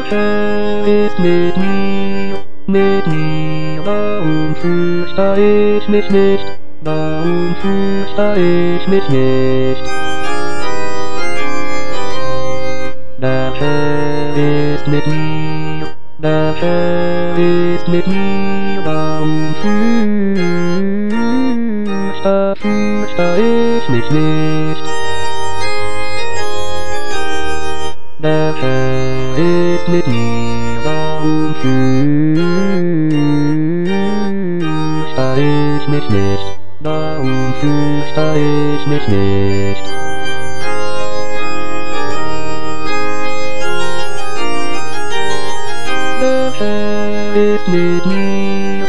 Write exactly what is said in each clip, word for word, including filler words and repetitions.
Wer ist mit mir, mit mir? Warum fürchte ich mich nicht? Warum fürchte ich mich nicht? Der Herr ist mit mir, der Herr ist mit mir. Warum fürchte, fürchte ich mich nicht? Der Herr ist mit mir, warum fürchte ich mich nicht? Warum fürchte ich mich nicht? Der Herr ist mit mir.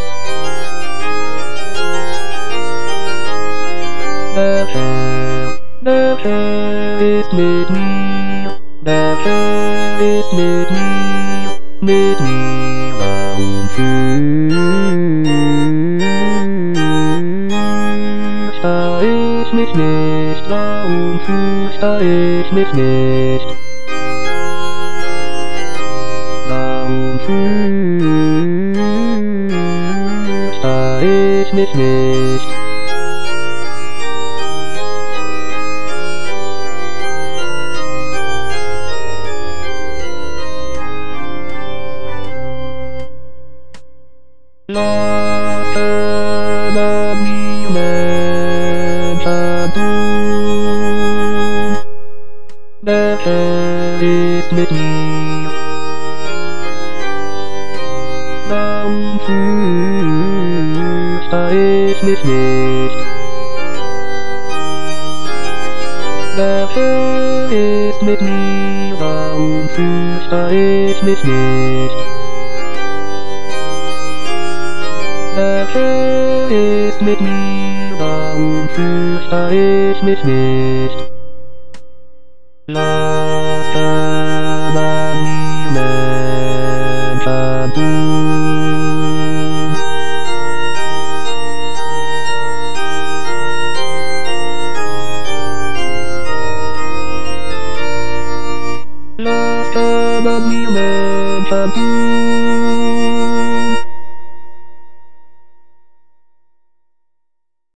Der Herr, der Herr ist mit mir. Der Herr ist mit mir, mit mir. Warum fürchte ich mich nicht? Warum fürchte ich mich nicht? Warum fürchte ich mich nicht? Lass keiner mir Menschen tun. Der Herr ist mit mir. Warum fürchte ich mich nicht? Der Herr ist mit mir. Warum fürchte ich mich nicht? Der Herr ist mit mir, warum fürchte ich mich nicht? Lass keiner mir Menschen tun. Lass keiner mir Menschen tun.